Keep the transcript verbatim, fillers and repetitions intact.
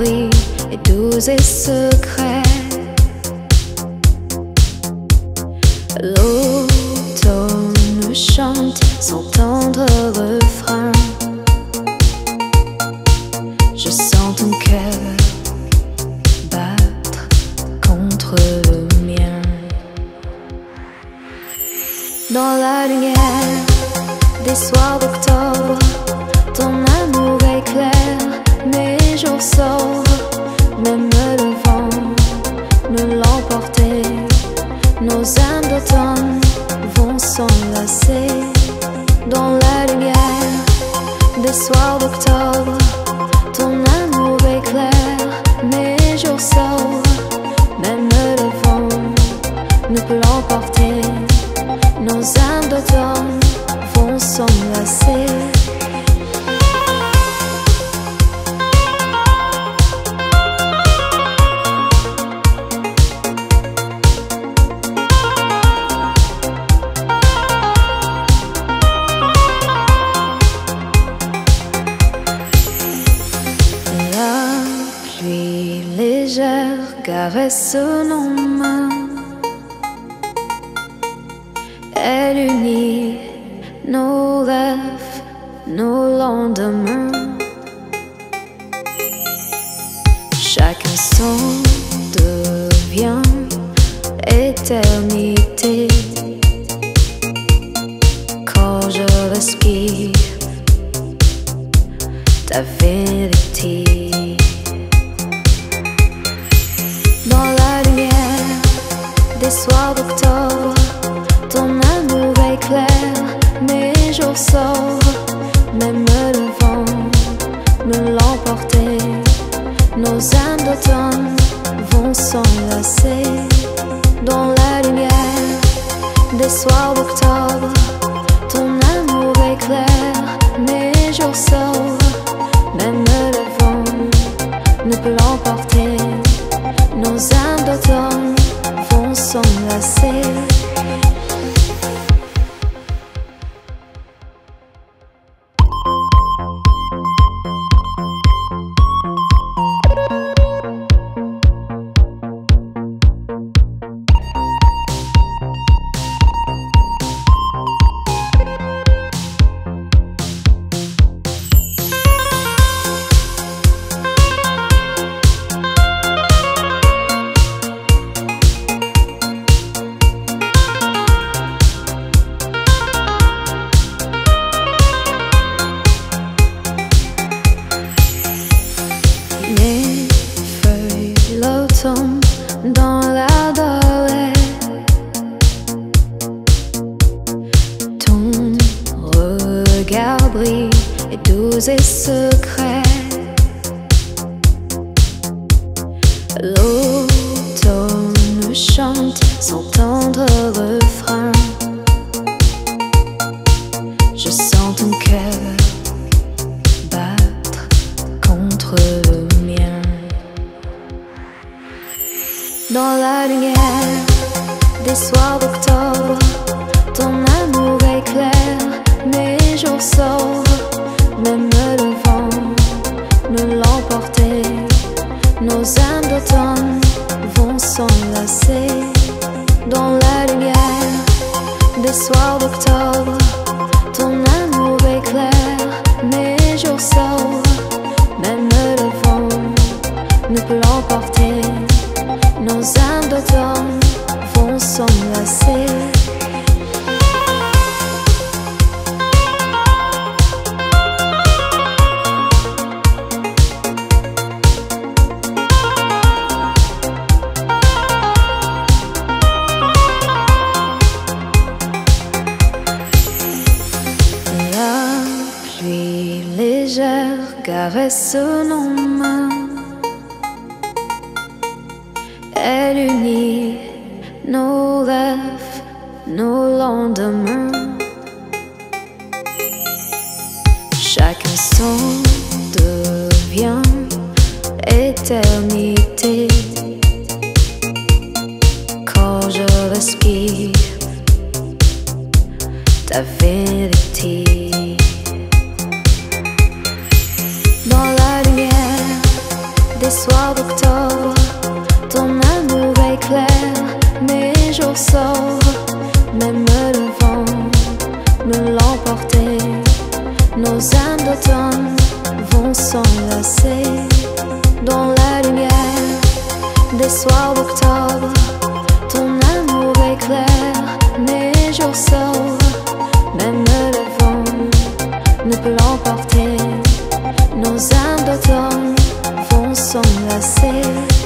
brille et doux et secret. L'automne chante son tendre refrain. Je sens ton cœur battre contre le mien. Dans la lumière des soirs d'octobre, ton amour éclaire mes jours sombres. Même le vent nous l'emporter, nos âmes d'automne vont s'enlacer. Dans la lumière des soirs d'octobre, ton amour éclaire mes jours sombres. Même le vent ne peut l'emporter, nos âmes d'automne vont s'enlacer. Caresse nos mains, elle unit nos rêves, nos lendemains. Chaque instant devient éternité. Quand je respire ta vérité. Dans la lumière des soirs d'octobre, ton amour éclaire mes jours sombres. Même le vent nous l'emporter, nos âmes d'automne vont s'enlacer. Dans la lumière des soirs d'octobre, ton amour éclaire mes jours sombres. Même le vent ne peut l'emporter, nos âmes d'automne vont s'enlacer. Dans la dorée, ton regard brille et doux et secret. L'automne chante son tendre refrain. Je sens ton cœur battre contre le mien. Dans la lumière des soirs d'octobre, ton amour éclaire mes jours sombres. Même le vent nous l'emporter, nos âmes d'automne vont s'enlacer. Dans la lumière des soirs d'octobre, ton amour éclaire mes jours sombres. Même le vent ne peut l'emporter, nos âmes d'automne vont s'enlacer. La pluie légère caresse nos mains. Elle unit nos rêves, nos lendemains. Chaque instant devient éternité. Quand je respire ta vérité. Dans la lumière des soirs d'octobre, ton amour éclaire mes jours sombres. Même le vent nous l'emporter, nos âmes d'automne vont s'enlacer. Dans la lumière des soirs d'octobre, ton amour éclaire mes jours sombres. Même le vent ne peut l'emporter, nos âmes d'automne vont s'enlacer.